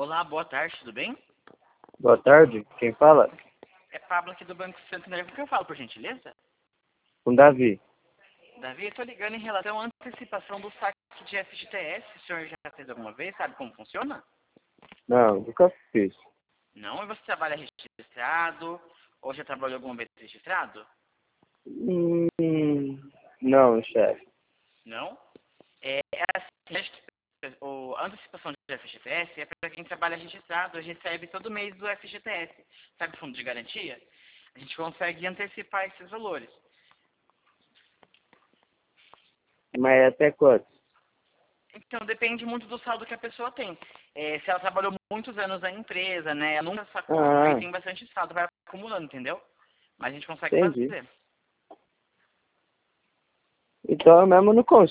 Olá, boa tarde, tudo bem? Boa tarde, quem fala? É Pablo aqui do Banco Santander. Com quem eu falo, por gentileza? Com Davi. Davi, eu estou ligando em relação à antecipação do saque de FGTS. O senhor já fez alguma vez? Sabe como funciona? Não, nunca fiz. Não? E você trabalha registrado? Ou já trabalhou alguma vez registrado? Hum, não, chefe. Não? É assim, a antecipação de FGTS é para quem trabalha registrado, recebe todo mês do FGTS. Sabe o fundo de garantia? A gente consegue antecipar esses valores. Mas até quanto? Então, depende muito do saldo que a pessoa tem. Se ela trabalhou muitos anos na empresa, né? Ela nunca sacou, aí Ah, tem bastante saldo, vai acumulando, entendeu? Mas a gente consegue entendi. fazer. Então eu mesmo não consigo.